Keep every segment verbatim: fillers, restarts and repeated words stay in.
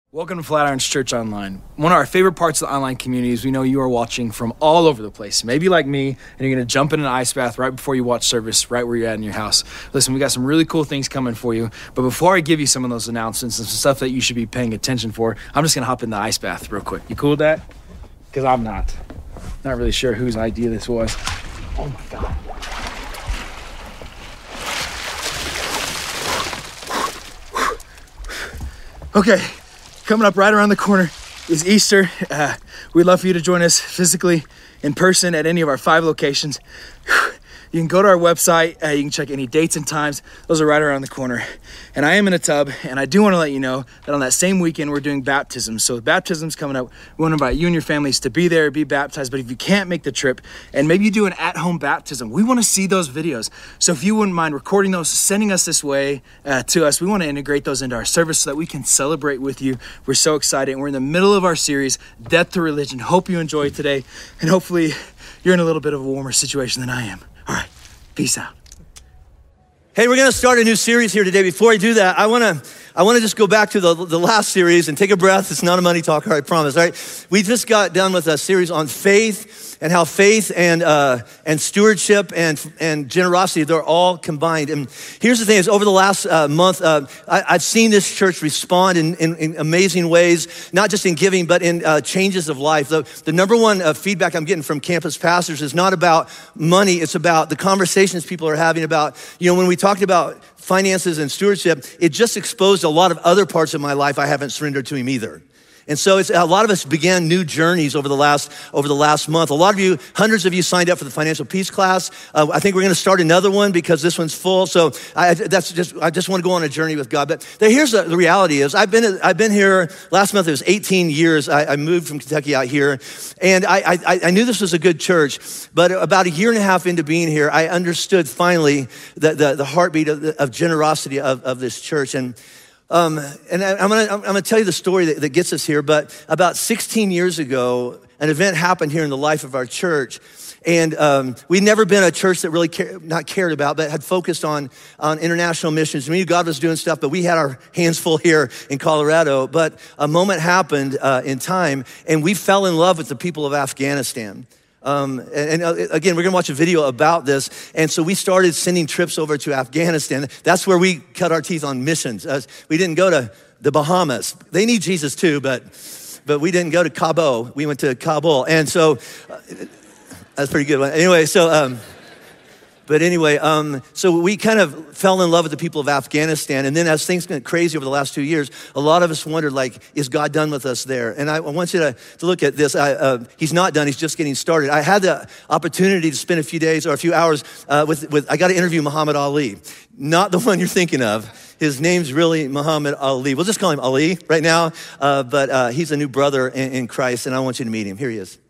Welcome to Flatirons Church Online. One of our favorite parts of the online community is we know you are watching from all over the place. Maybe like me, and you're going to jump in an ice bath right before you watch service, right where you're at in your house. Listen, we got some really cool things coming for you. But before I give you some of those announcements and some stuff that you should be paying attention for, I'm just going to hop in the ice bath real quick. You cool with that? Because I'm not. Not really sure whose idea this was. Oh my God. Okay. Coming up right around the corner is Easter. Uh, we'd love for you to join us physically in person at any of our five locations. You can go to our website. Uh, you can check any dates and times. Those are right around the corner. And I am in a tub, and I do want to let you know that on that same weekend, we're doing baptisms. So baptism's coming up. We want to invite you and your families to be there, be baptized. But if you can't make the trip, and maybe you do an at-home baptism, we want to see those videos. So if you wouldn't mind recording those, sending us this way uh, to us, we want to integrate those into our service so that we can celebrate with you. We're so excited. We're in the middle of our series, Death to Religion. Hope you enjoy it today, and hopefully you're in a little bit of a warmer situation than I am. All right, peace out. Hey, we're gonna start a new series here today. Before I do that, I wanna I wanna just go back to the, the last series and take a breath. It's not a money talker, I promise, all right? We just got done with a series on faith and how faith and uh, and stewardship and and generosity, they're all combined. And here's the thing, is over the last uh, month, uh, I, I've seen this church respond in, in, in amazing ways, not just in giving, but in uh, changes of life. The, the number one uh, feedback I'm getting from campus pastors is not about money, it's about the conversations people are having about, you know, when we talked about finances and stewardship, it just exposed a lot of other parts of my life I haven't surrendered to him either. And so it's, a lot of us began new journeys over the last over the last month. A lot of you, hundreds of you signed up for the Financial Peace class. Uh, I think we're going to start another one because this one's full. So I, that's just I just want to go on a journey with God. But here's the, the reality: is I've been I've been here last month. It was eighteen years. I, I moved from Kentucky out here, and I, I I knew this was a good church. But about a year and a half into being here, I understood finally the the, the heartbeat of, of generosity of, of this church. And Um, and I, I'm gonna, I'm gonna tell you the story that, that gets us here, but about sixteen years ago, an event happened here in the life of our church. And um, we'd never been a church that really care, not cared about, but had focused on, on international missions. We knew God was doing stuff, but we had our hands full here in Colorado. But a moment happened uh, in time, and we fell in love with the people of Afghanistan. Um, and, and uh, again, we're gonna watch a video about this. And so we started sending trips over to Afghanistan. That's where we cut our teeth on missions. Uh, we didn't go to the Bahamas. They need Jesus too, but but we didn't go to Cabo. We went to Kabul. And so, uh, that's a pretty good one. Anyway, so, um, but anyway, um, so we kind of fell in love with the people of Afghanistan. And then as things went crazy over the last two years, a lot of us wondered, like, is God done with us there? And I, I want you to, to look at this. I, uh, he's not done, he's just getting started. I had the opportunity to spend a few days or a few hours uh, with, with, I got to interview Muhammad Ali. Not the one you're thinking of. His name's really Muhammad Ali. We'll just call him Ali right now. Uh, but uh, he's a new brother in, in Christ, and I want you to meet him. Here he is.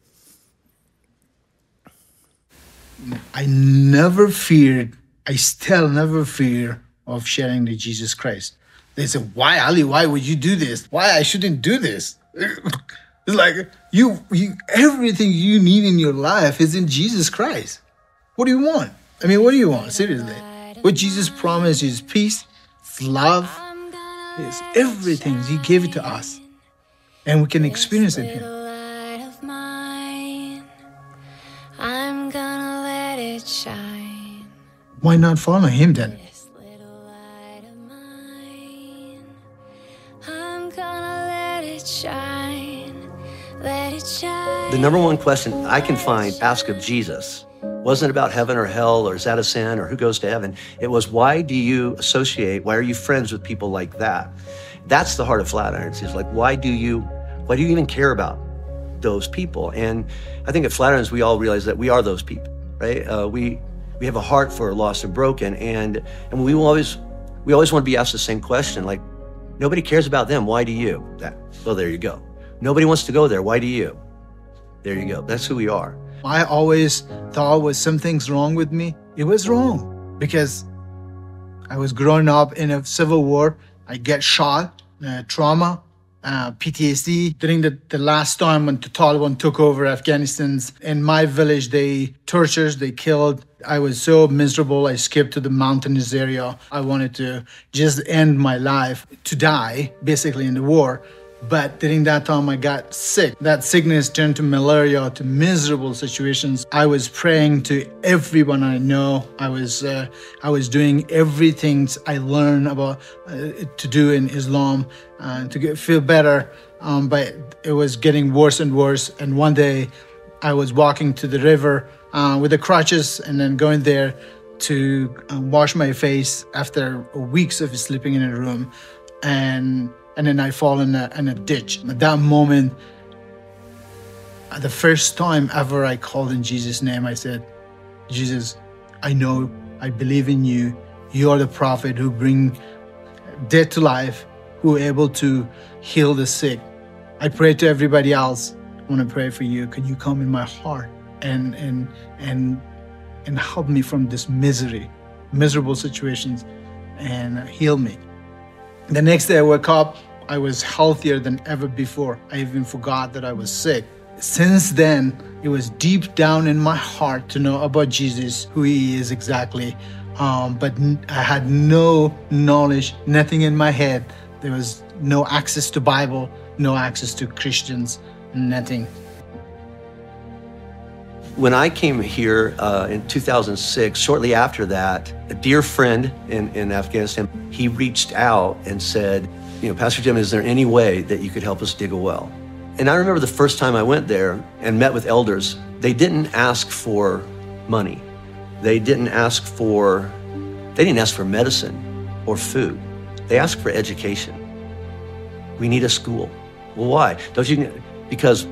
I never feared, I still never fear of sharing the Jesus Christ. They say, why, Ali, why would you do this? Why I shouldn't do this? It's like, you, you, everything you need in your life is in Jesus Christ. What do you want? I mean, what do you want? Seriously. What Jesus promised is peace, is love, is everything. He gave it to us. And we can experience it here. Shine. Why not follow him then? This little light of mine, I'm gonna let it shine, let it shine. The number one question I can find asked of Jesus wasn't about heaven or hell or is that a sin or who goes to heaven. It was, why do you associate, why are you friends with people like that? That's the heart of Flatirons. Is like, why do you, why do you even care about those people? And I think at Flatirons, we all realize that we are those people. Right? Uh, we we have a heart for lost and broken, and and we will always we always want to be asked the same question. Like, nobody cares about them. Why do you? That well, there you go. Nobody wants to go there. Why do you? There you go. That's who we are. I always thought was something's wrong with me. It was wrong because I was growing up in a civil war. I get shot, uh, trauma. Uh, P T S D. During the, the last time when the Taliban took over Afghanistan, in my village, they tortured, they killed. I was so miserable. I skipped to the mountainous area. I wanted to just end my life, to die, basically, in the war. But during that time, I got sick. That sickness turned to malaria, to miserable situations. I was praying to everyone I know. I was uh, I was doing everything I learned about uh, to do in Islam uh, to get, feel better. Um, but it was getting worse and worse. And one day, I was walking to the river uh, with the crutches and then going there to uh, wash my face after weeks of sleeping in a room. And and then I fall in a, in a ditch. At that moment, the first time ever I called in Jesus' name, I said, Jesus, I know, I believe in you. You are the prophet who bring dead to life, who are able to heal the sick. I pray to everybody else. I want to pray for you. Can you come in my heart and and and and help me from this misery, miserable situations, and heal me? The next day I woke up, I was healthier than ever before. I even forgot that I was sick. Since then, it was deep down in my heart to know about Jesus, who he is exactly. Um, but I had no knowledge, nothing in my head. There was no access to Bible, no access to Christians, nothing. When I came here uh, in two thousand six, shortly after that, a dear friend in, in Afghanistan, he reached out and said, you know, Pastor Jim, is there any way that you could help us dig a well? And I remember the first time I went there and met with elders, they didn't ask for money. They didn't ask for, they didn't ask for medicine or food. They asked for education. We need a school. Well, why? Don't you, because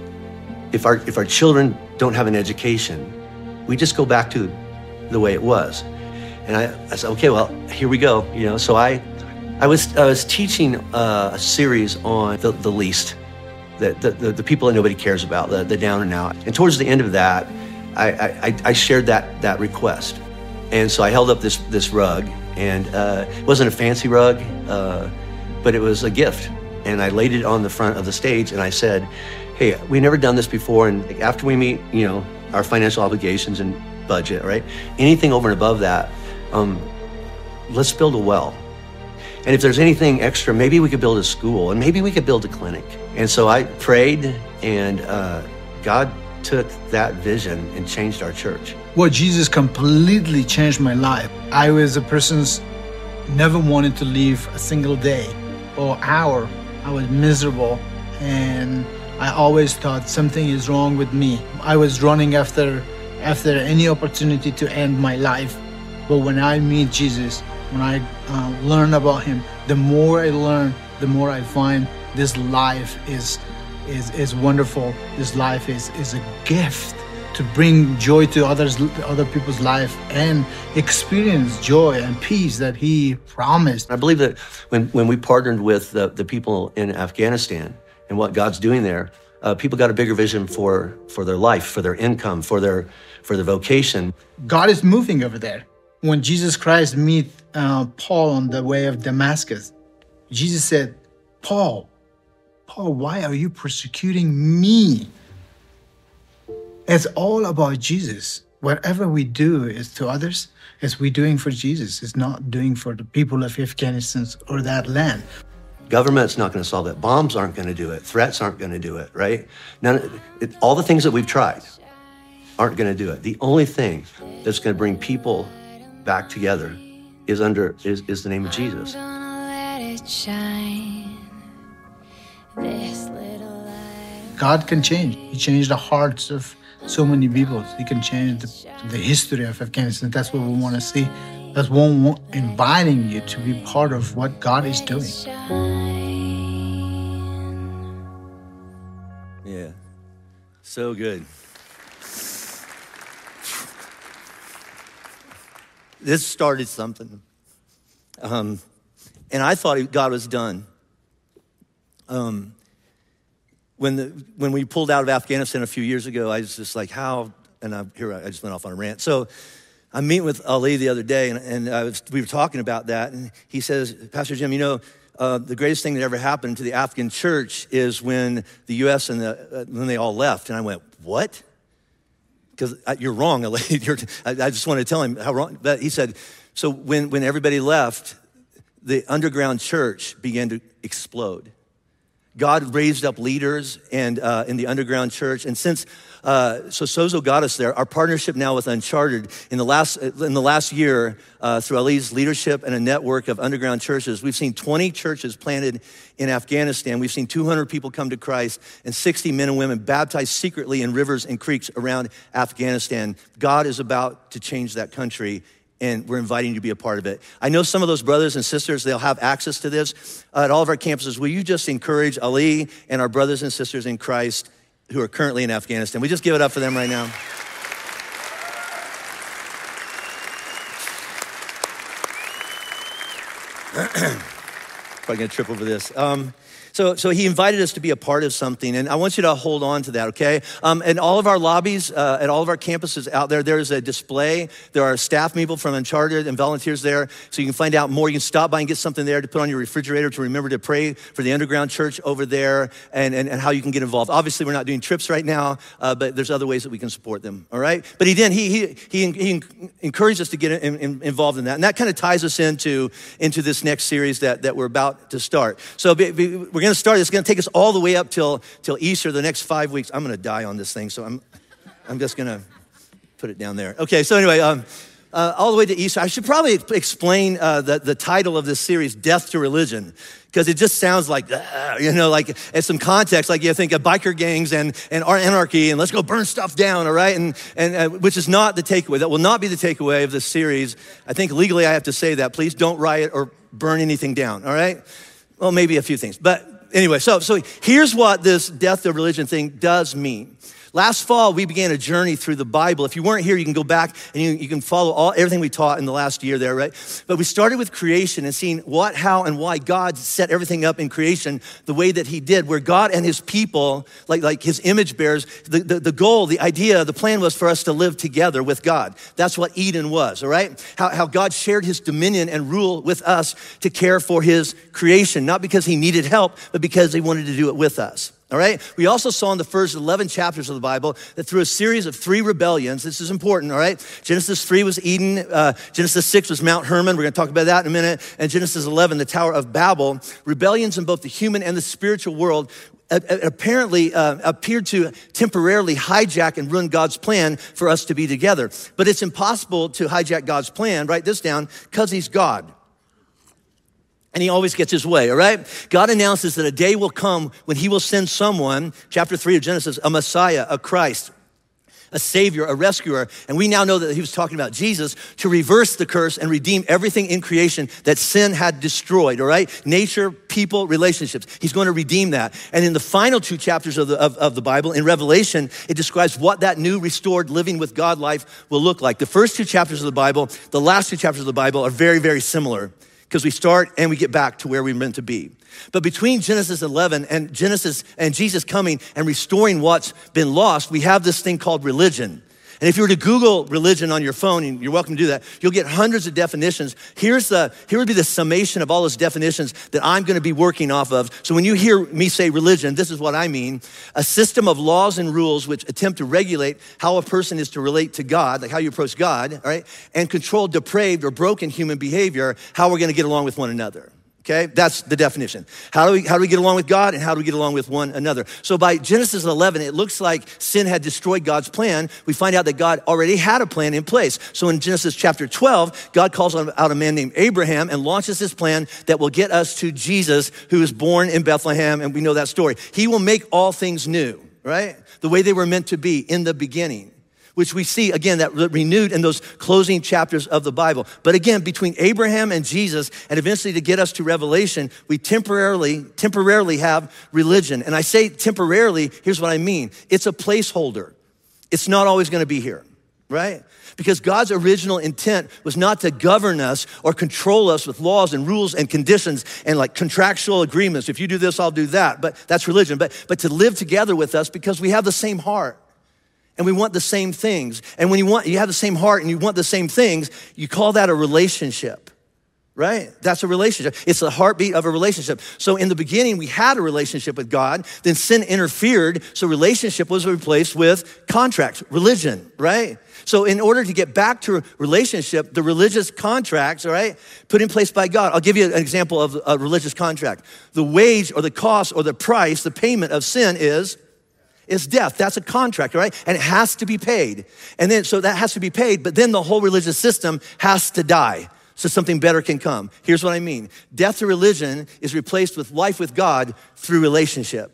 if our, if our children don't have an education, we just go back to the way it was. And I, I said, okay, well, here we go. You know, so I, I was, I was teaching uh, a series on the, the least, the, the, the people that nobody cares about, the, the down and out. And towards the end of that, I, I, I shared that, that request. And so I held up this, this rug, and uh, it wasn't a fancy rug, uh, but it was a gift. And I laid it on the front of the stage, and I said, hey, we've never done this before, and after we meet, you know, our financial obligations and budget, right? Anything over and above that, um, let's build a well. And if there's anything extra, maybe we could build a school, and maybe we could build a clinic. And so I prayed, and uh, God took that vision and changed our church. Well, Jesus completely changed my life. I was a person never wanted to leave a single day or hour. I was miserable, and I always thought something is wrong with me. I was running after after any opportunity to end my life. But when I meet Jesus, when I uh, learn about him, the more I learn, the more I find this life is is is wonderful. This life is is a gift to bring joy to others, other people's life, and experience joy and peace that he promised. I believe that when, when we partnered with the, the people in Afghanistan and what God's doing there, uh, people got a bigger vision for, for their life, for their income, for their, for their vocation. God is moving over there. When Jesus Christ met uh, Paul on the way of Damascus, Jesus said, Paul, Paul, why are you persecuting me? It's all about Jesus. Whatever we do is to others, is we doing for Jesus. It's not doing for the people of Afghanistan or that land. Government's not going to solve it. Bombs aren't going to do it. Threats aren't going to do it, right? None, it, all the things that we've tried aren't going to do it. The only thing that's going to bring people back together is under is, is the name of Jesus. I'm gonna let it shine. This little light. God can change. He changed the hearts of so many people. He can change the, the history of Afghanistan. That's what we want to see. That's what we want, inviting you to be part of what God is doing. Yeah, so good. This started something. Um, and I thought God was done. Um, when the when we pulled out of Afghanistan a few years ago, I was just like, how? And I, here I just went off on a rant. So I'm meeting with Ali the other day, and, and I was, we were talking about that. And he says, Pastor Jim, you know, uh, the greatest thing that ever happened to the Afghan church is when the U S and the, uh, when they all left. And I went, what? Because you're wrong, Ali. You're, I, I just wanted to tell him how wrong. But he said, so when, when everybody left, the underground church began to explode. God raised up leaders and uh, in the underground church. And since uh, so Sozo got us there, our partnership now with Uncharted in the last in the last year uh, through Ali's leadership and a network of underground churches, we've seen twenty churches planted in Afghanistan. We've seen two hundred people come to Christ and sixty men and women baptized secretly in rivers and creeks around Afghanistan. God is about to change that country, and we're inviting you to be a part of it. I know some of those brothers and sisters, they'll have access to this uh, at all of our campuses. Will you just encourage Ali and our brothers and sisters in Christ who are currently in Afghanistan? We just give it up for them right now. Probably gonna trip over this. Um, So, so he invited us to be a part of something, and I want you to hold on to that, okay? Um, in all of our lobbies, uh, at all of our campuses out there, there's a display. There are staff people from Uncharted and volunteers there, so you can find out more. You can stop by and get something there to put on your refrigerator to remember to pray for the underground church over there and, and, and how you can get involved. Obviously, we're not doing trips right now, uh, but there's other ways that we can support them, all right? But he did, he, he, he, he encouraged us to get in, in, involved in that, and that kind of ties us into, into this next series that, that we're about to start. So be, be, we're going to start. It's going to take us all the way up till till Easter, the next five weeks. I'm going to die on this thing, so I'm I'm just going to put it down there. Okay, so anyway, um, uh, all the way to Easter. I should probably explain uh, the, the title of this series, Death to Religion, because it just sounds like, uh, you know, like in some context, like you think of biker gangs and, and anarchy and let's go burn stuff down, all right? And, and uh, which is not the takeaway. That will not be the takeaway of this series. I think legally I have to say that. Please don't riot or burn anything down, all right? Well, maybe a few things, but anyway, so, so here's what this death to religion thing does mean. Last fall, we began a journey through the Bible. If you weren't here, you can go back and you, you can follow all everything we taught in the last year there, right? But we started with creation and seeing what, how, and why God set everything up in creation the way that he did, where God and his people, like, like his image bearers, the, the, the goal, the idea, the plan was for us to live together with God. That's what Eden was, all right? How, how God shared his dominion and rule with us to care for his creation, not because he needed help, but because he wanted to do it with us. All right. We also saw in the first eleven chapters of the Bible that through a series of three rebellions, this is important. All right. Genesis three was Eden. Uh, Genesis six was Mount Hermon. We're going to talk about that in a minute. And Genesis eleven, the Tower of Babel. Rebellions in both the human and the spiritual world apparently uh, appeared to temporarily hijack and ruin God's plan for us to be together. But it's impossible to hijack God's plan. Write this down, because he's God. And he always gets his way, all right? God announces that a day will come when he will send someone, chapter three of Genesis, a Messiah, a Christ, a Savior, a rescuer. And we now know that he was talking about Jesus to reverse the curse and redeem everything in creation that sin had destroyed, all right? Nature, people, relationships. He's going to redeem that. And in the final two chapters of the, of, of the Bible, in Revelation, it describes what that new restored living with God life will look like. The first two chapters of the Bible, the last two chapters of the Bible are very, very similar, because we start and we get back to where we're meant to be. But between Genesis eleven and Genesis and Jesus coming and restoring what's been lost, we have this thing called religion. And if you were to Google religion on your phone, and you're welcome to do that, you'll get hundreds of definitions. Here's the, here would be the summation of all those definitions that I'm gonna be working off of. So when you hear me say religion, this is what I mean. A system of laws and rules which attempt to regulate how a person is to relate to God, like how you approach God, all right? And control depraved or broken human behavior, how we're gonna get along with one another. Okay, that's the definition. How do we how do we get along with God and how do we get along with one another? So by Genesis eleven, it looks like sin had destroyed God's plan. We find out that God already had a plan in place. So in Genesis chapter twelve, God calls out a man named Abraham and launches his plan that will get us to Jesus, who was born in Bethlehem, and we know that story. He will make all things new, right? The way they were meant to be in the beginning, which we see, again, that renewed in those closing chapters of the Bible. But again, between Abraham and Jesus, and eventually to get us to Revelation, we temporarily, temporarily have religion. And I say temporarily, here's what I mean. It's a placeholder. It's not always gonna be here, right? Because God's original intent was not to govern us or control us with laws and rules and conditions and like contractual agreements. If you do this, I'll do that. But that's religion. But, but to live together with us because we have the same heart. And we want the same things. And when you want, you have the same heart and you want the same things, you call that a relationship. right? That's a relationship. It's the heartbeat of a relationship. So in the beginning, we had a relationship with God, then sin interfered, so relationship was replaced with contract, religion, right? So in order to get back to a relationship, the religious contracts, all right, put in place by God. I'll give you an example of a religious contract. The wage or the cost or the price, the payment of sin is is death. That's a contract, all right? And it has to be paid. And then, so that has to be paid, but then the whole religious system has to die so something better can come. Here's what I mean. Death to religion is replaced with life with God through relationship.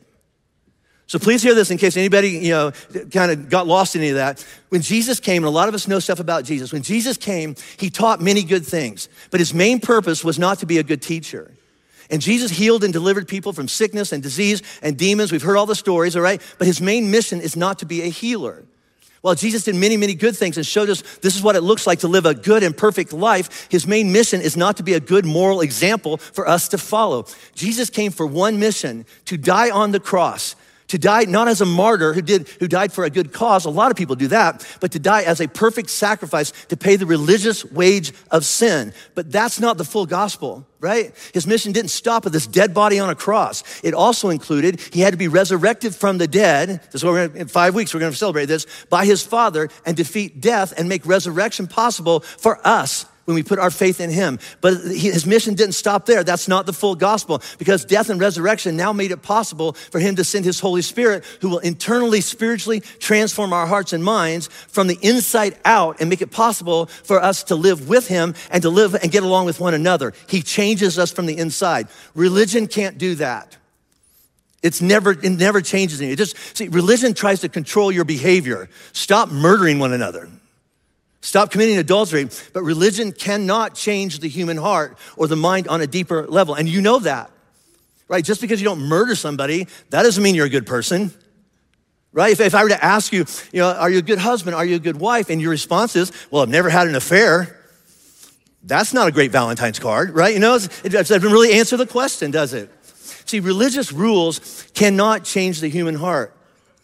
So please hear this in case anybody, you know, kind of got lost in any of that. When Jesus came, and a lot of us know stuff about Jesus, when Jesus came, he taught many good things, but his main purpose was not to be a good teacher. And Jesus healed and delivered people from sickness and disease and demons. We've heard all the stories, all right? But his main mission is not to be a healer. While Jesus did many, many good things and showed us this is what it looks like to live a good and perfect life, his main mission is not to be a good moral example for us to follow. Jesus came for one mission, to die on the cross, to die not as a martyr who did who died for a good cause. A lot of people do that, but to die as a perfect sacrifice to pay the religious wage of sin. But that's not the full gospel, right? His mission didn't stop with this dead body on a cross. It also included he had to be resurrected from the dead. This is what we're gonna, in five weeks we're going to celebrate this, by his Father, and defeat death and make resurrection possible for us when we put our faith in him. But his mission didn't stop there. That's not the full gospel, because death and resurrection now made it possible for him to send his Holy Spirit, who will internally, spiritually transform our hearts and minds from the inside out and make it possible for us to live with him and to live and get along with one another. He changes us from the inside. Religion can't do that. It's never, it never changes anything. It just, see, religion tries to control your behavior. Stop murdering one another. Stop committing adultery, but religion cannot change the human heart or the mind on a deeper level. And you know that, right? Just because you don't murder somebody, that doesn't mean you're a good person, right? If, if I were to ask you, you know, are you a good husband? Are you a good wife? And your response is, well, I've never had an affair. That's not a great Valentine's card, right? You know, it doesn't really answer the question, does it? See, religious rules cannot change the human heart.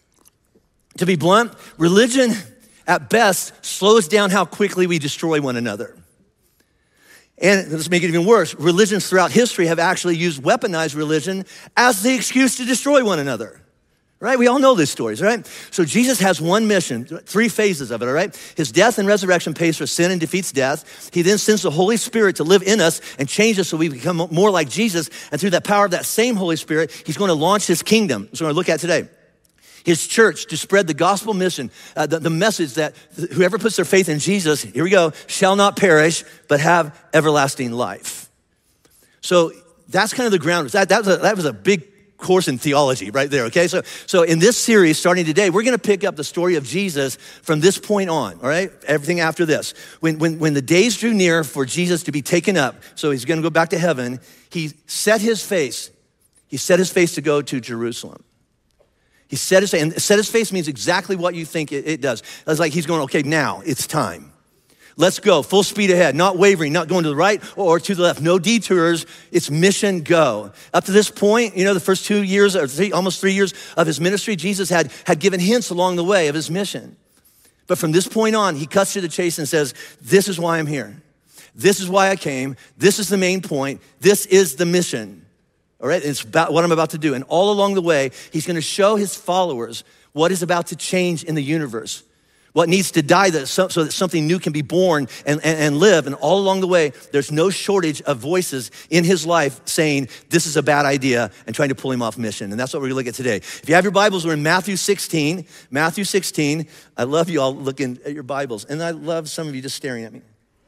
To be blunt, religion at best slows down how quickly we destroy one another. And let's make it even worse. Religions throughout history have actually used weaponized religion as the excuse to destroy one another, right? We all know these stories, right? So Jesus has one mission, three phases of it, all right? His death and resurrection pays for sin and defeats death. He then sends the Holy Spirit to live in us and change us so we become more like Jesus. And through that power of that same Holy Spirit, he's going to launch his kingdom. That's what we're going to look at today. His church, to spread the gospel mission, uh, the, the message that whoever puts their faith in Jesus, here we go, shall not perish, but have everlasting life. So that's kind of the ground. That, that, was, a, that was a big course in theology right there, okay? So, so in this series, starting today, we're gonna pick up the story of Jesus from this point on, all right? Everything after this. When, when, when the days drew near for Jesus to be taken up, so he's gonna go back to heaven, he set his face, he set his face to go to Jerusalem. He set his face, and set his face means exactly what you think it, it does. It's like he's going, okay, now it's time. Let's go, full speed ahead, not wavering, not going to the right or to the left, no detours. It's mission, go. Up to this point, you know, the first two years, or three, almost three years of his ministry, Jesus had, had given hints along the way of his mission. But from this point on, he cuts to the chase and says, this is why I'm here. This is why I came. This is the main point. This is the mission. All right, it's about what I'm about to do. And all along the way, he's gonna show his followers what is about to change in the universe, what needs to die that so, so that something new can be born and, and, and live. And all along the way, there's no shortage of voices in his life saying, this is a bad idea, and trying to pull him off mission. And that's what we're gonna look at today. If you have your Bibles, we're in Matthew sixteen. Matthew sixteen. I love you all looking at your Bibles. And I love some of you just staring at me.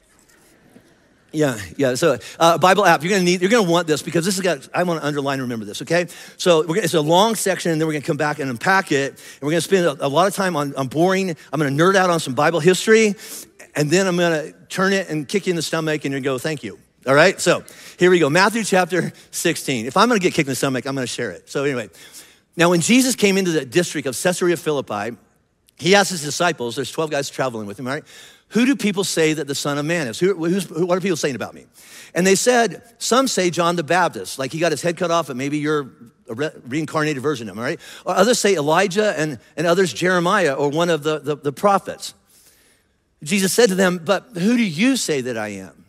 Yeah, yeah. So, uh, Bible app, you're gonna need, you're gonna want this, because this has got, I wanna underline and remember this, okay? So, we're gonna, it's a long section, and then we're gonna come back and unpack it, and we're gonna spend a, a lot of time on, on boring. I'm gonna nerd out on some Bible history, and then I'm gonna turn it and kick you in the stomach, and you're gonna go, thank you. All right, so here we go. Matthew chapter sixteen. If I'm gonna get kicked in the stomach, I'm gonna share it. So anyway, now when Jesus came into the district of Caesarea Philippi, he asked his disciples, there's twelve guys traveling with him, all right? Who do people say that the Son of Man is? Who, who's, who, what are people saying about me? And they said, some say John the Baptist, like he got his head cut off, and maybe you're a re- reincarnated version of him, all right? Or others say Elijah, and, and others Jeremiah, or one of the, the, the prophets. Jesus said to them, but who do you say that I am?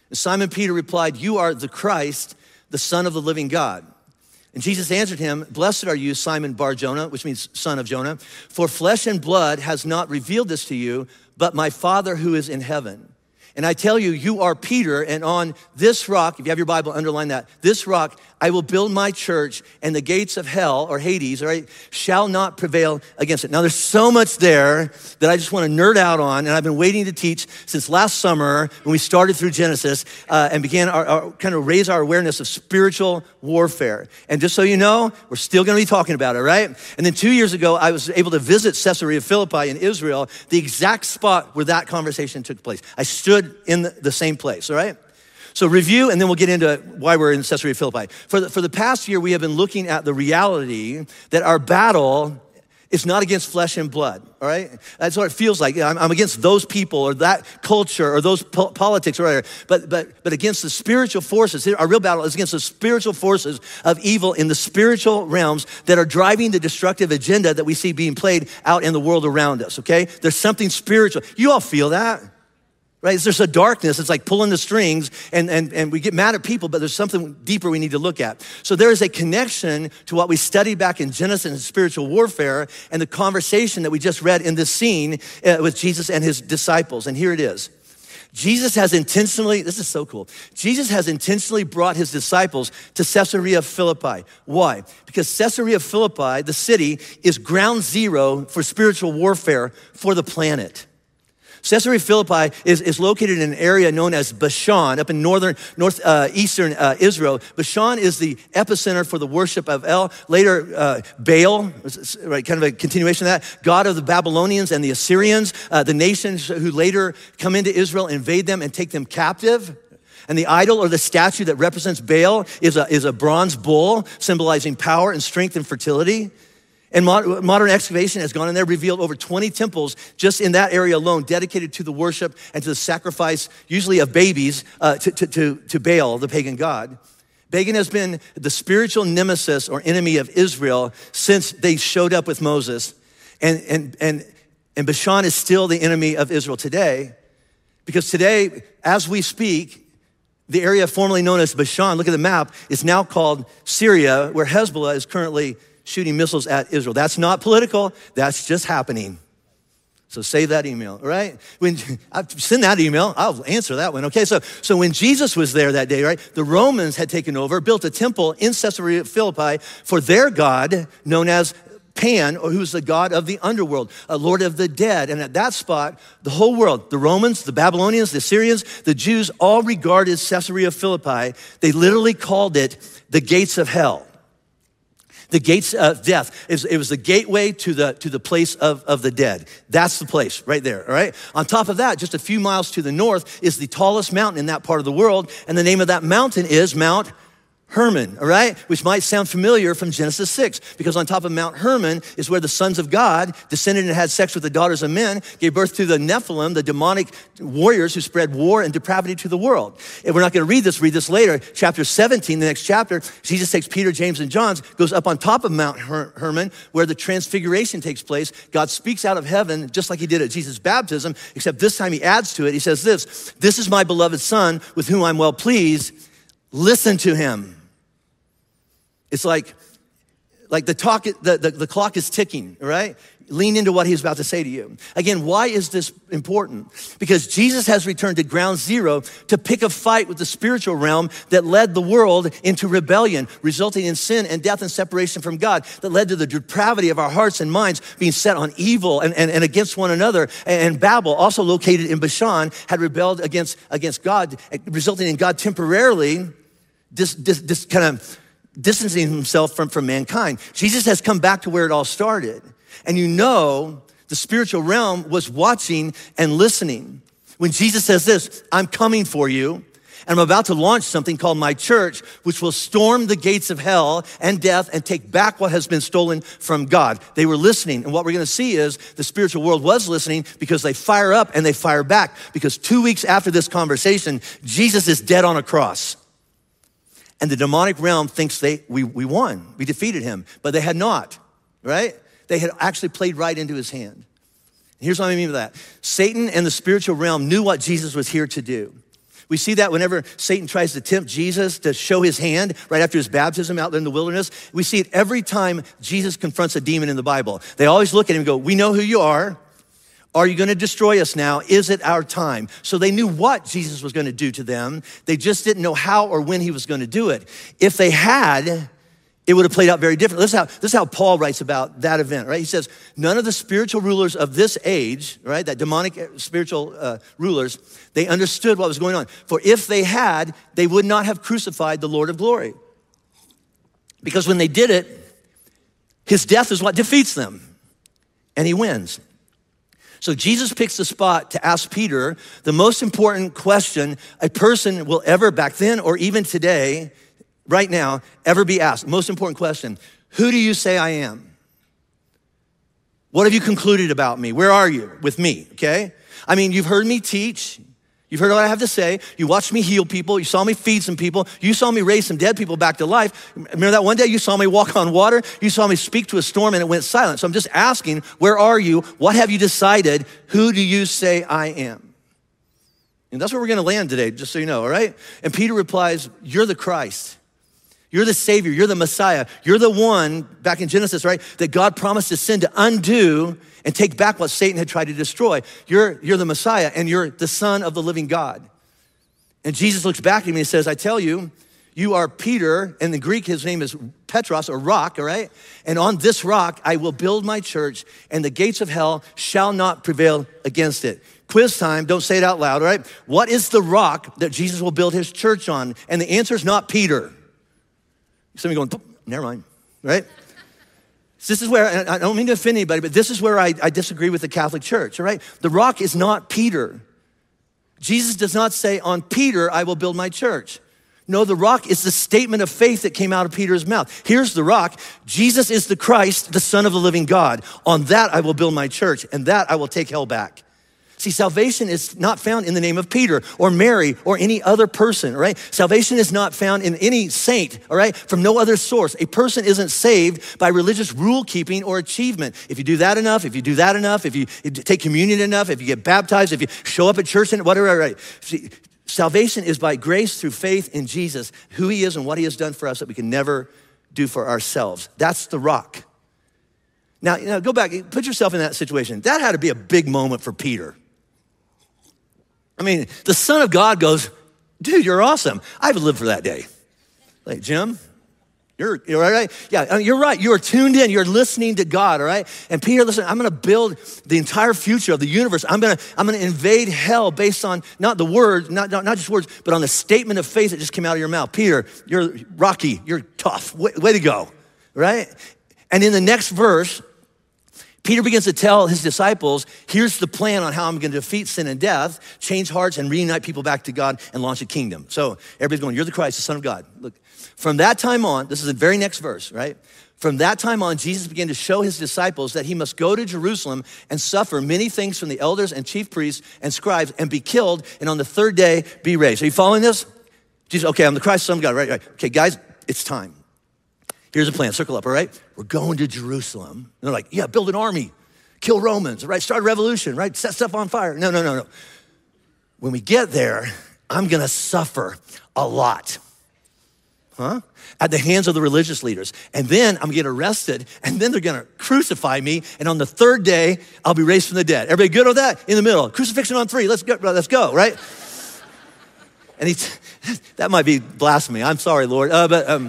Simon Peter replied, "You are the Christ, the Son of the living God." And Jesus answered him, "Blessed are you, Simon Bar-Jonah," which means son of Jonah, "for flesh and blood has not revealed this to you, but my Father who is in heaven. And I tell you, you are Peter, and on this rock," if you have your Bible, underline that, "this rock I will build my church, and the gates of hell," or Hades, all right, "shall not prevail against it." Now, there's so much there that I just want to nerd out on, and I've been waiting to teach since last summer when we started through Genesis uh, and began our, our kind of raise our awareness of spiritual warfare. And just so you know, we're still going to be talking about it, right? And then two years ago, I was able to visit Caesarea Philippi in Israel, the exact spot where that conversation took place. I stood in the, the same place, all right? So review, and then we'll get into why we're in Caesarea Philippi. For the, for the past year, we have been looking at the reality that our battle is not against flesh and blood, all right? That's what it feels like. I'm, I'm against those people or that culture or those po- politics or whatever, but, but, but against the spiritual forces. Our real battle is against the spiritual forces of evil in the spiritual realms that are driving the destructive agenda that we see being played out in the world around us, okay? There's something spiritual. You all feel that? Right? There's a darkness. It's like pulling the strings, and, and, and we get mad at people, but there's something deeper we need to look at. So there is a connection to what we studied back in Genesis and spiritual warfare and the conversation that we just read in this scene uh, with Jesus and his disciples. And here it is. Jesus has intentionally, this is so cool. Jesus has intentionally brought his disciples to Caesarea Philippi. Why? Because Caesarea Philippi, the city, is ground zero for spiritual warfare for the planet. Caesarea Philippi is, is located in an area known as Bashan, up in northern, north, uh, eastern uh, Israel. Bashan is the epicenter for the worship of El. Later, uh, Baal, right, kind of a continuation of that, god of the Babylonians and the Assyrians, uh, the nations who later come into Israel, invade them and take them captive. And the idol or the statue that represents Baal is a, is a bronze bull symbolizing power and strength and fertility. And modern excavation has gone in there, revealed over twenty temples just in that area alone, dedicated to the worship and to the sacrifice, usually of babies, uh, to, to, to, to Baal, the pagan god. Pagan has been the spiritual nemesis or enemy of Israel since they showed up with Moses. And, and, and, and Bashan is still the enemy of Israel today, because today, as we speak, the area formerly known as Bashan, look at the map, is now called Syria, where Hezbollah is currently shooting missiles at Israel. That's not political, that's just happening. So save that email, all right? When I send that email, I'll answer that one, okay? So, so when Jesus was there that day, right, the Romans had taken over, built a temple in Caesarea Philippi for their god, known as Pan, or who's the god of the underworld, a lord of the dead. And at that spot, the whole world, the Romans, the Babylonians, the Assyrians, the Jews, all regarded Caesarea Philippi. They literally called it the gates of hell. The gates of death. It was the gateway to the, to the place of, of the dead. That's the place right there, all right? On top of that, just a few miles to the north is the tallest mountain in that part of the world, and the name of that mountain is Mount Hermon, all right? Which might sound familiar from Genesis six, because on top of Mount Hermon is where the sons of God descended and had sex with the daughters of men, gave birth to the Nephilim, the demonic warriors who spread war and depravity to the world. And we're not gonna read this, read this later. Chapter seventeen, the next chapter, Jesus takes Peter, James, and John, goes up on top of Mount Her- Hermon, where the transfiguration takes place. God speaks out of heaven, just like he did at Jesus' baptism, except this time he adds to it. He says this, "This is my beloved son with whom I'm well pleased. Listen to him." It's like, like the talk, the, the, the clock is ticking, right? Lean into what he's about to say to you. Again, why is this important? Because Jesus has returned to ground zero to pick a fight with the spiritual realm that led the world into rebellion, resulting in sin and death and separation from God, that led to the depravity of our hearts and minds being set on evil and, and, and against one another. And Babel, also located in Bashan, had rebelled against, against God, resulting in God temporarily dis, dis, dis, kind of distancing himself from, from mankind. Jesus has come back to where it all started. And you know, the spiritual realm was watching and listening. When Jesus says this, "I'm coming for you, and I'm about to launch something called my church, which will storm the gates of hell and death and take back what has been stolen from God." They were listening. And what we're gonna see is the spiritual world was listening, because they fire up and they fire back. Because two weeks after this conversation, Jesus is dead on a cross. And the demonic realm thinks they we, we won, we defeated him, but they had not, right? They had actually played right into his hand. Here's what I mean by that. Satan and the spiritual realm knew what Jesus was here to do. We see that whenever Satan tries to tempt Jesus to show his hand right after his baptism out there in the wilderness. We see it every time Jesus confronts a demon in the Bible. They always look at him and go, we know who you are. Are you gonna destroy us now? Is it our time? So they knew what Jesus was gonna do to them. They just didn't know how or when he was gonna do it. If they had, it would have played out very differently. This is, how, this is how Paul writes about that event, right? He says, none of the spiritual rulers of this age, right, that demonic spiritual uh, rulers, they understood what was going on. For if they had, they would not have crucified the Lord of glory. Because when they did it, his death is what defeats them, and he wins. So Jesus picks the spot to ask Peter the most important question a person will ever, back then or even today, right now, ever be asked. Most important question, who do you say I am? What have you concluded about me? Where are you with me, okay? I mean, you've heard me teach. You've heard what I have to say. You watched me heal people. You saw me feed some people. You saw me raise some dead people back to life. Remember that one day you saw me walk on water? You saw me speak to a storm and it went silent. So I'm just asking, where are you? What have you decided? Who do you say I am? And that's where we're gonna land today, just so you know, all right? And Peter replies, you're the Christ. You're the Savior, you're the Messiah. You're the one, back in Genesis, right, that God promised to send to undo and take back what Satan had tried to destroy. You're, you're the Messiah and you're the Son of the living God. And Jesus looks back at him and he says, I tell you, you are Peter, in the Greek, his name is Petros, or rock, all right? And on this rock, I will build my church and the gates of hell shall not prevail against it. Quiz time, don't say it out loud, all right? What is the rock that Jesus will build his church on? And the answer is not Peter. Some of you going, never mind, right? So this is where, and I don't mean to offend anybody, but this is where I, I disagree with the Catholic Church, all right? The rock is not Peter. Jesus does not say, on Peter, I will build my church. No, the rock is the statement of faith that came out of Peter's mouth. Here's the rock. Jesus is the Christ, the Son of the living God. On that, I will build my church, and that I will take hell back. See, salvation is not found in the name of Peter or Mary or any other person, all right? Salvation is not found in any saint, all right? From no other source. A person isn't saved by religious rule keeping or achievement. If you do that enough, if you do that enough, if you take communion enough, if you get baptized, if you show up at church and whatever, right? See, salvation is by grace through faith in Jesus, who he is and what he has done for us that we can never do for ourselves. That's the rock. Now, you know, go back, put yourself in that situation. That had to be a big moment for Peter. I mean, the Son of God goes, dude, you're awesome. I would live for that day. Like, Jim, you're, you're right. Yeah, I mean, you're right. You are tuned in. You're listening to God, all right? And Peter, listen, I'm going to build the entire future of the universe. I'm going to I'm going to invade hell based on not the words, not, not, not just words, but on the statement of faith that just came out of your mouth. Peter, you're rocky. You're tough. Way, way to go, right? And in the next verse, Peter begins to tell his disciples, here's the plan on how I'm going to defeat sin and death, change hearts, and reunite people back to God and launch a kingdom. So everybody's going, you're the Christ, the Son of God. Look, from that time on, this is the very next verse, right? From that time on, Jesus began to show his disciples that he must go to Jerusalem and suffer many things from the elders and chief priests and scribes and be killed, and on the third day be raised. Are you following this? Jesus, okay, I'm the Christ, Son of God, right, right. Okay, guys, it's time. Here's a plan, circle up, all right? We're going to Jerusalem. And they're like, yeah, build an army, kill Romans, right? Start a revolution, right? Set stuff on fire. No, no, no, no. When we get there, I'm gonna suffer a lot, huh? At the hands of the religious leaders. And then I'm gonna get arrested, and then they're gonna crucify me, and on the third day, I'll be raised from the dead. Everybody good with that? In the middle, crucifixion on three, let's go, let's go, right? And he, that might be blasphemy, I'm sorry, Lord, uh, but, um,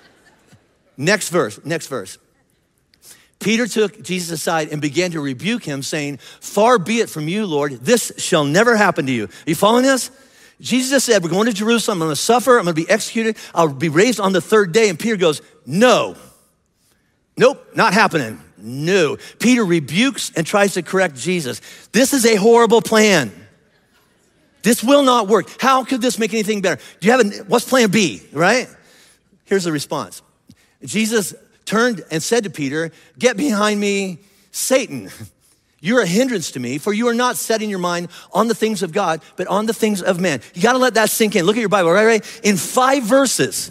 Next verse, next verse. Peter took Jesus aside and began to rebuke him, saying, far be it from you, Lord, this shall never happen to you. Are you following this? Jesus said, we're going to Jerusalem, I'm gonna suffer, I'm gonna be executed, I'll be raised on the third day. And Peter goes, no, nope, not happening, no. Peter rebukes and tries to correct Jesus. This is a horrible plan. This will not work. How could this make anything better? Do you have a, what's plan B, right? Here's the response. Jesus turned and said to Peter, get behind me, Satan. You're a hindrance to me, for you are not setting your mind on the things of God, but on the things of man. You gotta let that sink in. Look at your Bible, right, right? In five verses,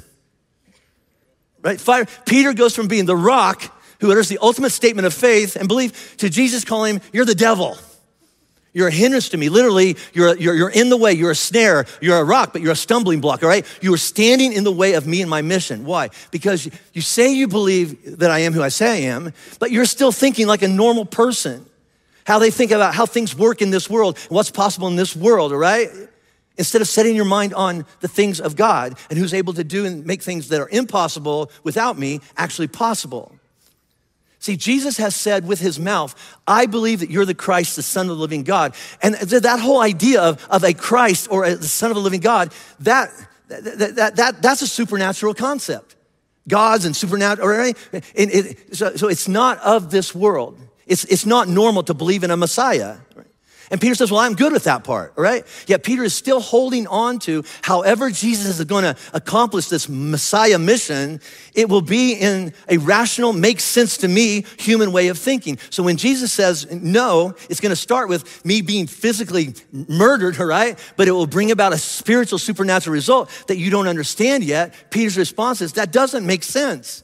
right? Five, Peter goes from being the rock who utters the ultimate statement of faith and belief to Jesus calling him, you're the devil. You're a hindrance to me. Literally, you're, you're, you're in the way. You're a snare. You're a rock, but you're a stumbling block, all right? You are standing in the way of me and my mission. Why? Because you say you believe that I am who I say I am, but you're still thinking like a normal person. How they think about how things work in this world, and what's possible in this world, all right? Instead of setting your mind on the things of God and who's able to do and make things that are impossible without me actually possible. See, Jesus has said with his mouth, I believe that you're the Christ, the Son of the living God. And that whole idea of, of a Christ or a, the Son of the living God, that, that, that, that, that's a supernatural concept. Gods and supernatural, right? And it, so, so it's not of this world. It's, it's not normal to believe in a Messiah. And Peter says, well, I'm good with that part, all right? Yet Peter is still holding on to however Jesus is going to accomplish this Messiah mission, it will be in a rational, makes sense to me, human way of thinking. So when Jesus says no, it's going to start with me being physically murdered, all right? But it will bring about a spiritual, supernatural result that you don't understand yet. Peter's response is, that doesn't make sense.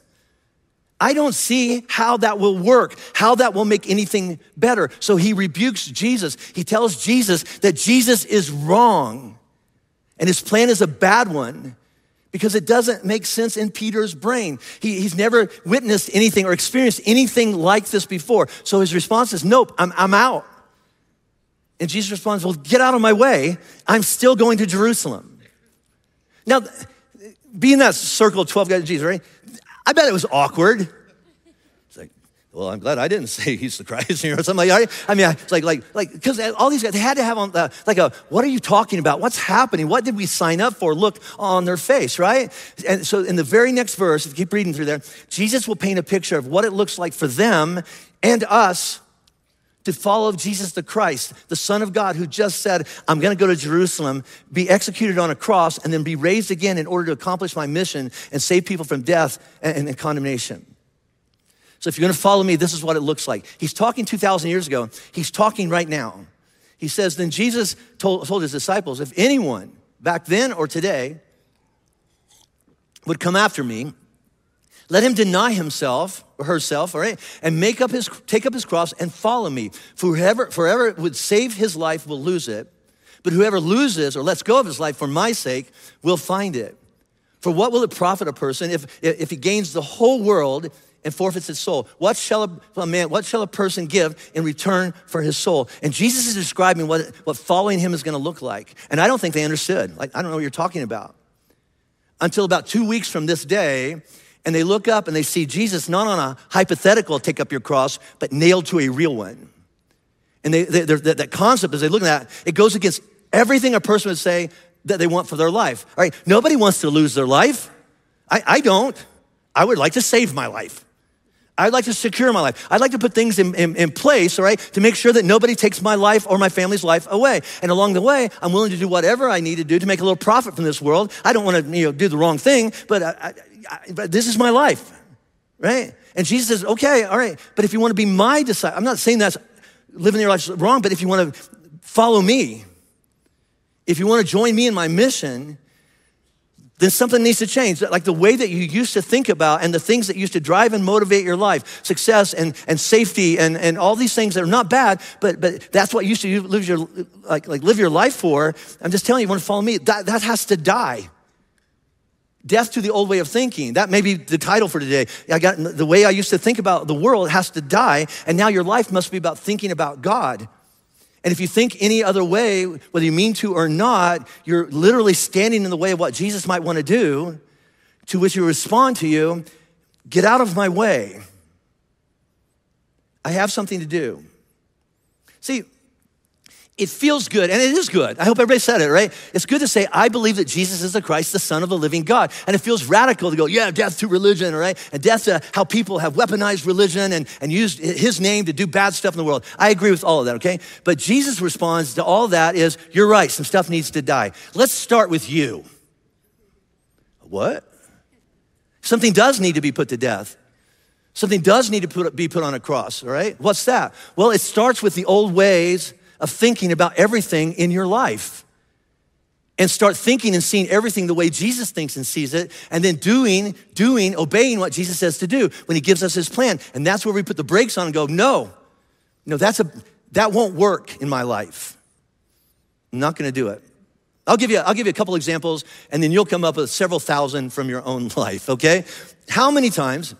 I don't see how that will work, how that will make anything better. So he rebukes Jesus. He tells Jesus that Jesus is wrong and his plan is a bad one because it doesn't make sense in Peter's brain. He, he's never witnessed anything or experienced anything like this before. So his response is, nope, I'm, I'm out. And Jesus responds, well, get out of my way. I'm still going to Jerusalem. Now, being that circle of twelve guys, Jesus, right? I bet it was awkward. It's like, well, I'm glad I didn't say he's the Christ, or something like that. I mean, it's like, like, like, because all these guys, they had to have on the, like a, what are you talking about? What's happening? What did we sign up for? Look on their face, right? And so in the very next verse, if you keep reading through there, Jesus will paint a picture of what it looks like for them and us to follow Jesus the Christ, the Son of God, who just said, I'm gonna go to Jerusalem, be executed on a cross, and then be raised again in order to accomplish my mission and save people from death and, and condemnation. So if you're gonna follow me, this is what it looks like. He's talking two thousand years ago. He's talking right now. He says, then Jesus told, told his disciples, if anyone back then or today would come after me, let him deny himself or herself, all right, and make up his, take up his cross and follow me. For whoever, whoever would save his life will lose it, but whoever loses or lets go of his life for my sake will find it. For what will it profit a person if, if he gains the whole world and forfeits his soul? What shall a, a man, what shall a person give in return for his soul? And Jesus is describing what, what following him is gonna look like. And I don't think they understood. Like, I don't know what you're talking about. Until about two weeks from this day, and they look up and they see Jesus not on a hypothetical take up your cross, but nailed to a real one. And they, they, that concept, as they look at that, it goes against everything a person would say that they want for their life. All right, nobody wants to lose their life. I, I don't. I would like to save my life. I'd like to secure my life. I'd like to put things in, in, in place, all right, to make sure that nobody takes my life or my family's life away. And along the way, I'm willing to do whatever I need to do to make a little profit from this world. I don't want to, you know, do the wrong thing, but, I, I, I, but this is my life, right? And Jesus says, okay, all right, but if you want to be my disciple, I'm not saying that's living your life wrong, but if you want to follow me, if you want to join me in my mission, then something needs to change. Like the way that you used to think about and the things that used to drive and motivate your life, success and, and safety and, and all these things that are not bad, but but that's what you used to live your, like, like live your life for. I'm just telling you, you want to follow me, that, that has to die. Death to the old way of thinking. That may be the title for today. I got the way I used to think about the world has to die, and now your life must be about thinking about God. And if you think any other way, whether you mean to or not, you're literally standing in the way of what Jesus might want to do, to which you respond to you, get out of my way. I have something to do. See, it feels good, and it is good. I hope everybody said it, right? It's good to say, I believe that Jesus is the Christ, the Son of the living God. And it feels radical to go, yeah, death to religion, right? And death to how people have weaponized religion and, and used his name to do bad stuff in the world. I agree with all of that, okay? But Jesus responds to all that is, you're right, some stuff needs to die. Let's start with you. What? Something does need to be put to death. Something does need to put, be put on a cross, all right? What's that? Well, it starts with the old ways of thinking about everything in your life, and start thinking and seeing everything the way Jesus thinks and sees it, and then doing, doing, obeying what Jesus says to do when he gives us his plan. And that's where we put the brakes on and go, no, no, that's a, that won't work in my life. I'm not gonna do it. I'll give you, I'll give you a couple examples, and then you'll come up with several thousand from your own life, okay? How many times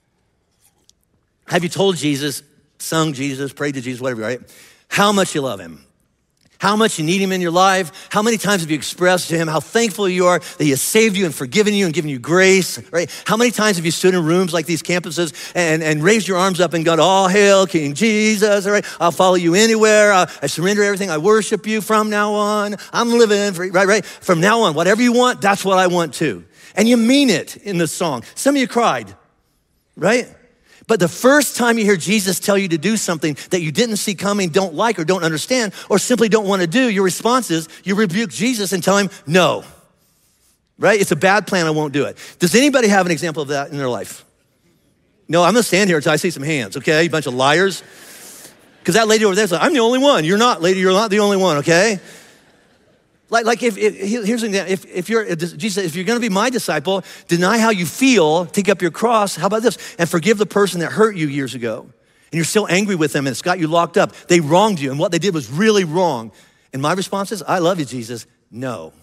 have you told Jesus, sung Jesus, prayed to Jesus, whatever, right? How much you love him? How much you need him in your life? How many times have you expressed to him how thankful you are that he has saved you and forgiven you and given you grace, right? How many times have you stood in rooms like these campuses and, and raised your arms up and gone, all hail King Jesus, all right? I'll follow you anywhere. I, I surrender everything. I worship you from now on. I'm living, for, right, right? From now on, whatever you want, that's what I want too. And you mean it in the song. Some of you cried, right? But the first time you hear Jesus tell you to do something that you didn't see coming, don't like, or don't understand, or simply don't want to do, your response is you rebuke Jesus and tell him no, right? It's a bad plan, I won't do it. Does anybody have an example of that in their life? No, I'm gonna stand here until I see some hands, okay? You bunch of liars. Because that lady over there is like, I'm the only one. You're not, lady, you're not the only one, okay? Like, like if, if here's an example, if, if you're, Jesus said, if you're gonna be my disciple, deny how you feel, take up your cross, how about this? And forgive the person that hurt you years ago. And you're still angry with them and it's got you locked up. They wronged you and what they did was really wrong. And my response is, I love you, Jesus. No,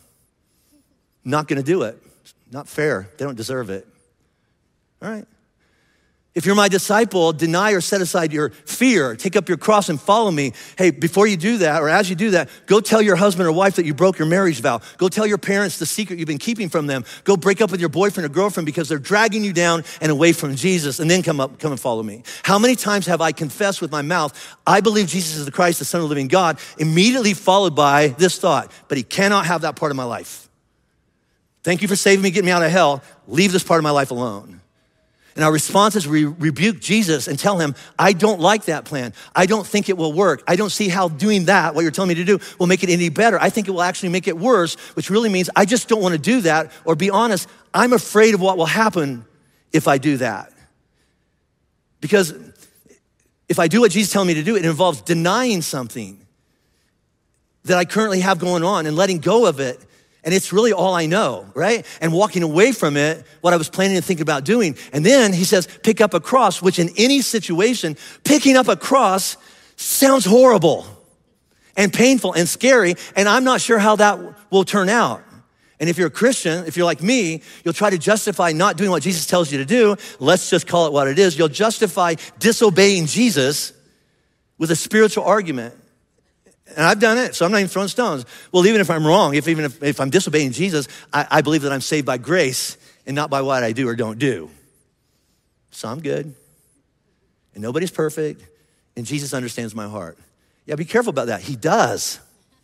not gonna do it. Not fair, they don't deserve it. All right. If you're my disciple, deny or set aside your fear, take up your cross and follow me. Hey, before you do that, or as you do that, go tell your husband or wife that you broke your marriage vow. Go tell your parents the secret you've been keeping from them. Go break up with your boyfriend or girlfriend because they're dragging you down and away from Jesus, and then come up, come and follow me. How many times have I confessed with my mouth, I believe Jesus is the Christ, the Son of the living God, immediately followed by this thought, but he cannot have that part of my life. Thank you for saving me, getting me out of hell. Leave this part of my life alone. And our response is we rebuke Jesus and tell him, I don't like that plan. I don't think it will work. I don't see how doing that, what you're telling me to do, will make it any better. I think it will actually make it worse, which really means I just don't want to do that. Or be honest, I'm afraid of what will happen if I do that. Because if I do what Jesus is telling me to do, it involves denying something that I currently have going on and letting go of it. And it's really all I know, right? And walking away from it, what I was planning and thinking about doing. And then he says, pick up a cross, which in any situation, picking up a cross sounds horrible and painful and scary. And I'm not sure how that will turn out. And if you're a Christian, if you're like me, you'll try to justify not doing what Jesus tells you to do. Let's just call it what it is. You'll justify disobeying Jesus with a spiritual argument. And I've done it, so I'm not even throwing stones. Well, even if I'm wrong, if even if, if I'm disobeying Jesus, I, I believe that I'm saved by grace and not by what I do or don't do. So I'm good. And nobody's perfect. And Jesus understands my heart. Yeah, be careful about that. He does.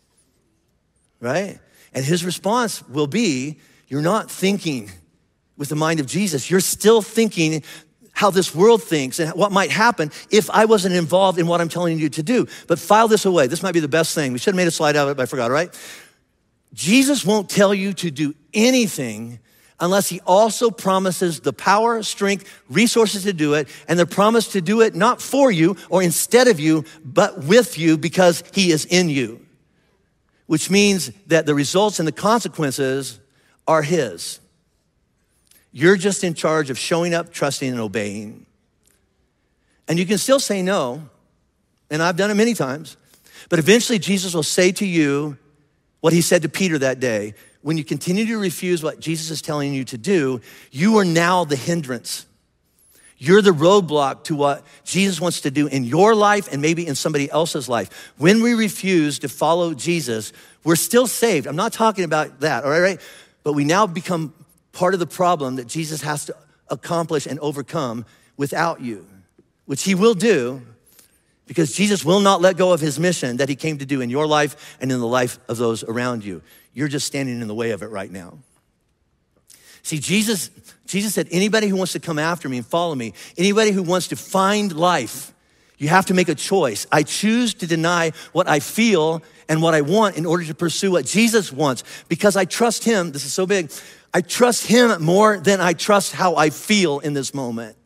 Right? And his response will be, you're not thinking with the mind of Jesus. You're still thinking how this world thinks and what might happen if I wasn't involved in what I'm telling you to do. But file this away. This might be the best thing. We should have made a slide out of it, but I forgot, all right? Jesus won't tell you to do anything unless he also promises the power, strength, resources to do it, and the promise to do it not for you or instead of you, but with you because he is in you, which means that the results and the consequences are his. You're just in charge of showing up, trusting, and obeying. And you can still say no, and I've done it many times, but eventually Jesus will say to you what he said to Peter that day. When you continue to refuse what Jesus is telling you to do, you are now the hindrance. You're the roadblock to what Jesus wants to do in your life and maybe in somebody else's life. When we refuse to follow Jesus, we're still saved. I'm not talking about that, all right? But we now become part of the problem that Jesus has to accomplish and overcome without you, which he will do because Jesus will not let go of his mission that he came to do in your life and in the life of those around you. You're just standing in the way of it right now. See, Jesus, Jesus said, anybody who wants to come after me and follow me, anybody who wants to find life, you have to make a choice. I choose to deny what I feel and what I want in order to pursue what Jesus wants because I trust him. This is so big. I trust him more than I trust how I feel in this moment.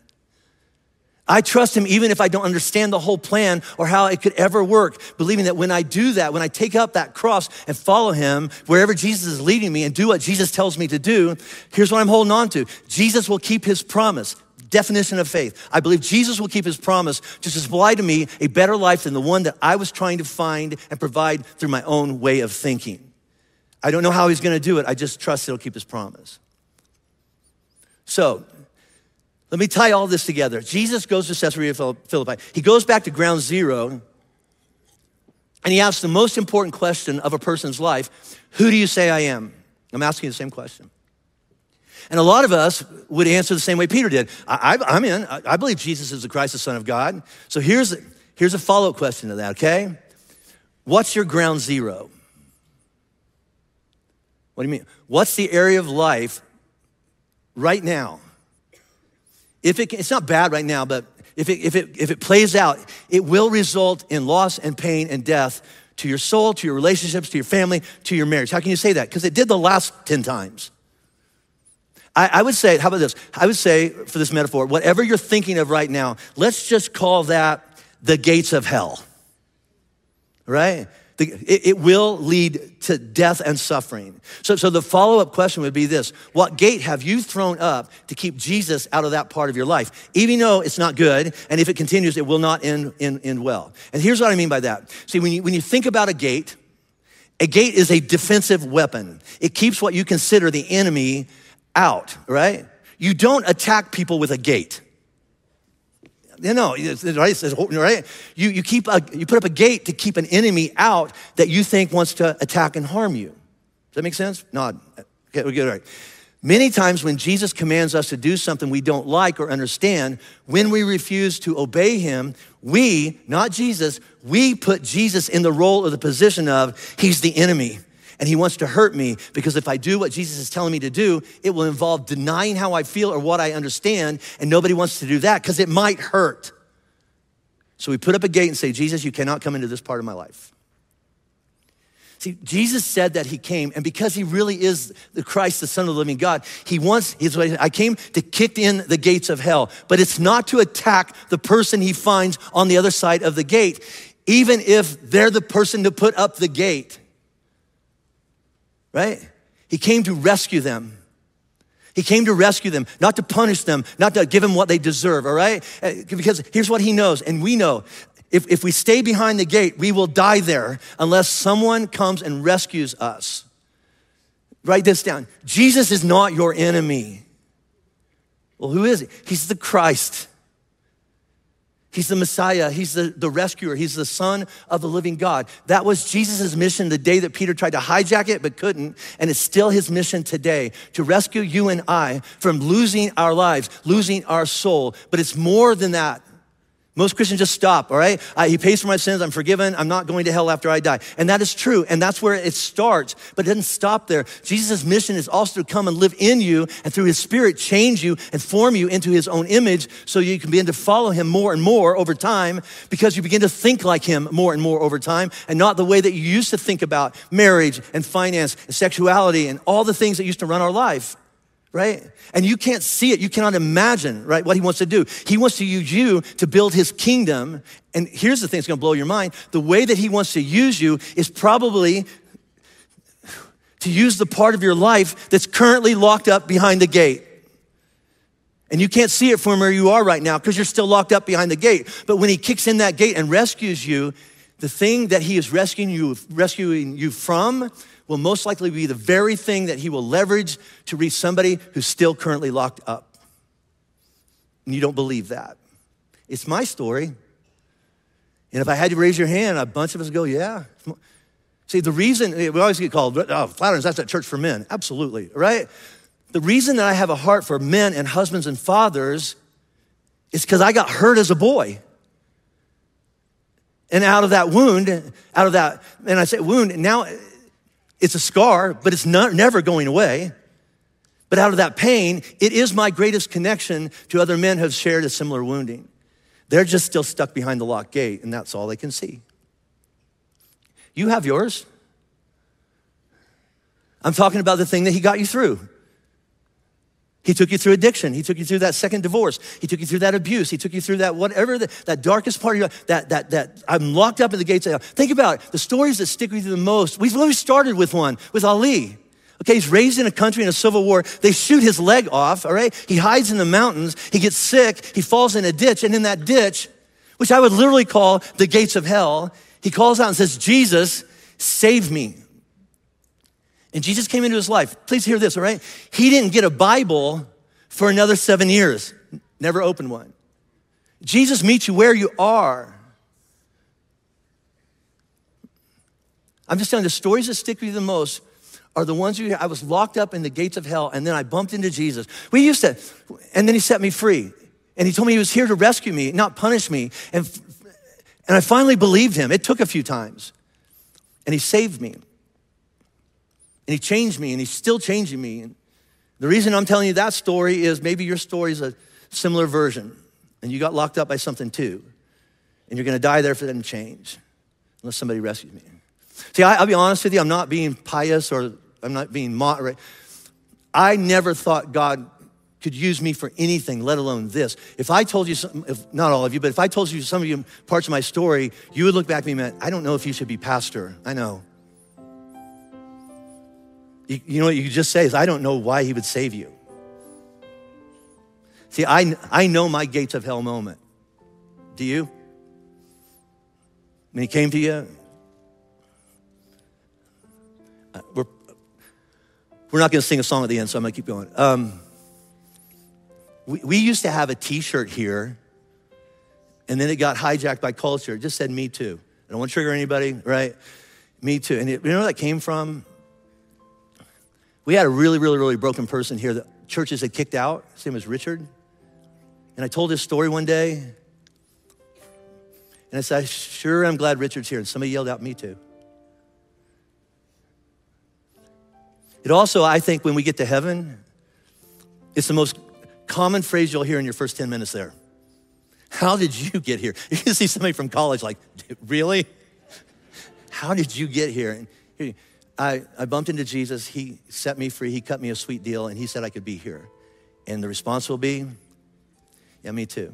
I trust him even if I don't understand the whole plan or how it could ever work, believing that when I do that, when I take up that cross and follow him, wherever Jesus is leading me and do what Jesus tells me to do, here's what I'm holding on to. Jesus will keep his promise. definition of faith. I believe Jesus will keep his promise to supply to me a better life than the one that I was trying to find and provide through my own way of thinking. I don't know how he's gonna do it. I just trust he'll keep his promise. So, let me tie all this together. Jesus goes to Caesarea Philippi. He goes back to ground zero, and he asks the most important question of a person's life: who do you say I am? I'm asking you the same question. And a lot of us would answer the same way Peter did. I, I, I'm in. I, I believe Jesus is the Christ, the Son of God. So here's, here's a follow-up question to that, okay? What's your ground zero? What do you mean? What's the area of life right now? If it, it's not bad right now, but if it, if it, if it plays out, it will result in loss and pain and death to your soul, to your relationships, to your family, to your marriage. How can you say that? Because it did the last ten times. I, I would say, how about this? I would say, for this metaphor, whatever you're thinking of right now, let's just call that the gates of hell, right? The, it, it will lead to death and suffering. So, so the follow-up question would be this: what gate have you thrown up to keep Jesus out of that part of your life? Even though it's not good, and if it continues, it will not end, end, end well. And here's what I mean by that. See, when you, when you think about a gate, a gate is a defensive weapon. It keeps what you consider the enemy out, right? You don't attack people with a gate. You know, right? right? You, you, keep a, you put up a gate to keep an enemy out that you think wants to attack and harm you. Does that make sense? Nod. Okay, we're good, all right. Many times when Jesus commands us to do something we don't like or understand, when we refuse to obey him, we, not Jesus, we put Jesus in the role or the position of, he's the enemy. And he wants to hurt me, because if I do what Jesus is telling me to do, it will involve denying how I feel or what I understand, and nobody wants to do that because it might hurt. So we put up a gate and say, Jesus, you cannot come into this part of my life. See, Jesus said that he came, and because he really is the Christ, the Son of the living God, he wants, he's, I came to kick in the gates of hell, but it's not to attack the person he finds on the other side of the gate, even if they're the person to put up the gate. Right? He came to rescue them. He came to rescue them, not to punish them, not to give them what they deserve, all right? Because here's what he knows, and we know, if, if we stay behind the gate, we will die there unless someone comes and rescues us. Write this down. Jesus is not your enemy. Well, who is he? He's the Christ. He's the Messiah. He's the, the rescuer. He's the Son of the living God. That was Jesus' mission the day that Peter tried to hijack it but couldn't. And it's still his mission today, to rescue you and I from losing our lives, losing our soul. But it's more than that. Most Christians just stop, all right? I, he pays for my sins, I'm forgiven, I'm not going to hell after I die. And that is true, and that's where it starts, but it doesn't stop there. Jesus' mission is also to come and live in you, and through his Spirit change you and form you into his own image, so you can begin to follow him more and more over time, because you begin to think like him more and more over time, and not the way that you used to think about marriage and finance and sexuality and all the things that used to run our life. Right? And you can't see it. You cannot imagine, right, what he wants to do. He wants to use you to build his kingdom. And here's the thing that's gonna blow your mind. The way that he wants to use you is probably to use the part of your life that's currently locked up behind the gate. And you can't see it from where you are right now because you're still locked up behind the gate. But when he kicks in that gate and rescues you, the thing that he is rescuing you, rescuing you from will most likely be the very thing that he will leverage to reach somebody who's still currently locked up. And you don't believe that. It's my story. And if I had you raise your hand, a bunch of us go, yeah. See, the reason, we always get called, oh, Flatirons, that's that church for men. Absolutely, right? The reason that I have a heart for men and husbands and fathers is because I got hurt as a boy. And out of that wound, out of that, and I say wound, now it's a scar, but it's not, never going away. But out of that pain, it is my greatest connection to other men who have shared a similar wounding. They're just still stuck behind the locked gate, and that's all they can see. You have yours. I'm talking about the thing that he got you through. He took you through addiction. He took you through that second divorce. He took you through that abuse. He took you through that whatever, the, that darkest part of your life, that, that, that I'm locked up in the gates of hell. Think about it. The stories that stick with you the most, we've always started with one, with Ali. Okay, he's raised in a country in a civil war. They shoot his leg off, all right? He hides in the mountains. He gets sick. He falls in a ditch. And in that ditch, which I would literally call the gates of hell, he calls out and says, Jesus, save me. And Jesus came into his life. Please hear this, all right? He didn't get a Bible for another seven years. Never opened one. Jesus meets you where you are. I'm just telling you, the stories that stick with you the most are the ones you hear. I was locked up in the gates of hell, and then I bumped into Jesus. We used to, and then he set me free. And he told me he was here to rescue me, not punish me. And, and I finally believed him. It took a few times. And he saved me. And he changed me, and he's still changing me. And the reason I'm telling you that story is maybe your story is a similar version, and you got locked up by something too. And you're gonna die there if it doesn't change, unless somebody rescues me. See, I, I'll be honest with you, I'm not being pious or I'm not being moderate. I never thought God could use me for anything, let alone this. If I told you, some, if not all of you, but if I told you some of you parts of my story, you would look back at me and man, I don't know if you should be pastor. I know. You, you know what you could just say is, I don't know why he would save you. See, I, I know my gates of hell moment. Do you? When he came to you, uh, we're, we're not gonna sing a song at the end, so I'm gonna keep going. Um, we, we used to have a t-shirt here, and then it got hijacked by culture. It just said, me too. I don't wanna trigger anybody, right? Me too. And it, you know where that came from? We had a really, really, really broken person here that churches had kicked out. His name was Richard. And I told his story one day. And I said, sure, I'm glad Richard's here. And somebody yelled out, me too. It also, I think, when we get to heaven, it's the most common phrase you'll hear in your first ten minutes there. How did you get here? You can see somebody from college like, really? How did you get here? And I, I bumped into Jesus. He set me free. He cut me a sweet deal, and he said I could be here. And the response will be, yeah, me too.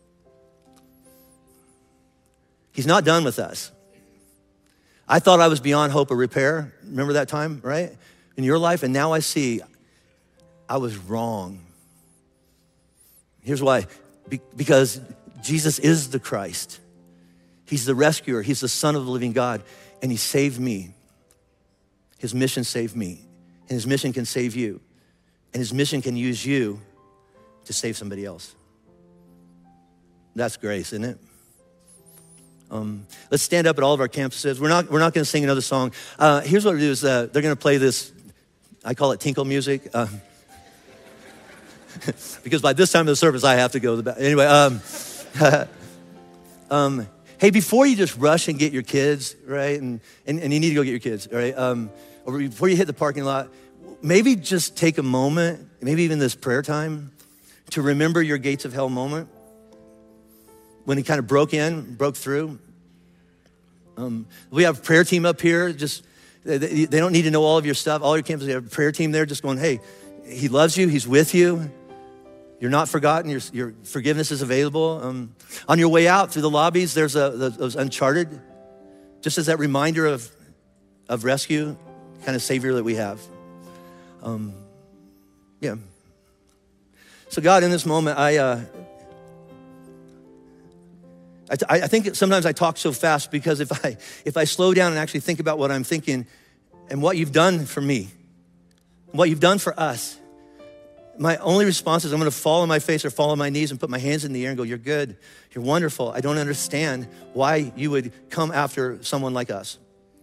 He's not done with us. I thought I was beyond hope of repair. Remember that time, right? In your life, and now I see I was wrong. Here's why. Be- because Jesus is the Christ. He's the rescuer. He's the Son of the living God, and he saved me. His mission saved me, and his mission can save you, and his mission can use you to save somebody else. That's grace, isn't it? Um, let's stand up at all of our campuses. We're not, we're not gonna sing another song. Uh, here's what we do is uh, they're gonna play this, I call it tinkle music. Uh, because by this time of the service, I have to go to the back. Anyway, um, um, hey, before you just rush and get your kids, right? And, and, and you need to go get your kids, right? Um, or before you hit the parking lot, maybe just take a moment, maybe even this prayer time, to remember your gates of hell moment. When he kind of broke in, broke through. Um, we have a prayer team up here. Just they, they don't need to know all of your stuff. All your campuses, we have a prayer team there just going, hey, he loves you. He's with you. You're not forgotten. Your, your forgiveness is available. Um, on your way out through the lobbies, there's a, those Uncharted, just as that reminder of, of rescue, kind of savior that we have. Um, yeah. So God, in this moment, I... Uh, I, I think sometimes I talk so fast because if I if I slow down and actually think about what I'm thinking and what you've done for me, what you've done for us, my only response is I'm gonna fall on my face or fall on my knees and put my hands in the air and go, you're good, you're wonderful. I don't understand why you would come after someone like us.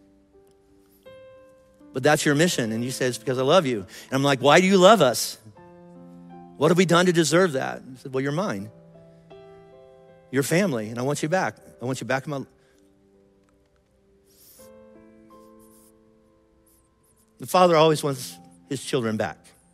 But that's your mission. And you say, it's because I love you. And I'm like, why do you love us? What have we done to deserve that? I said, well, you're mine. Your family, and I want you back. I want you back in my... The Father always wants his children back.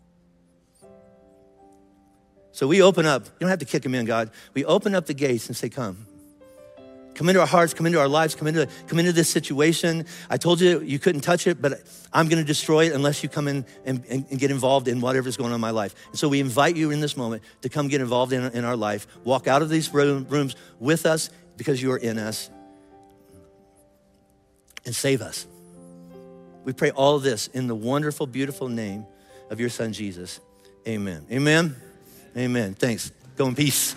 So we open up. You don't have to kick them in, God. We open up the gates and say, come. Come into our hearts, come into our lives, come into, come into this situation. I told you you couldn't touch it, but I'm gonna destroy it unless you come in and, and, and get involved in whatever's going on in my life. And so we invite you in this moment to come get involved in, in our life. Walk out of these room, rooms with us because you are in us. And save us. We pray all this in the wonderful, beautiful name of your son, Jesus. Amen. Amen. Amen. Thanks. Go in peace.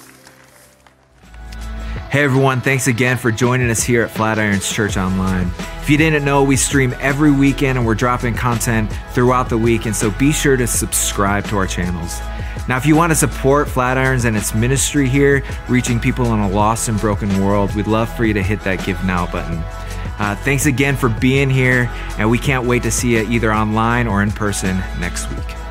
Hey everyone, thanks again for joining us here at Flatirons Church Online. If you didn't know, we stream every weekend and we're dropping content throughout the week, and so be sure to subscribe to our channels. Now, if you want to support Flatirons and its ministry here, reaching people in a lost and broken world, we'd love for you to hit that Give Now button. Uh, thanks again for being here, and we can't wait to see you either online or in person next week.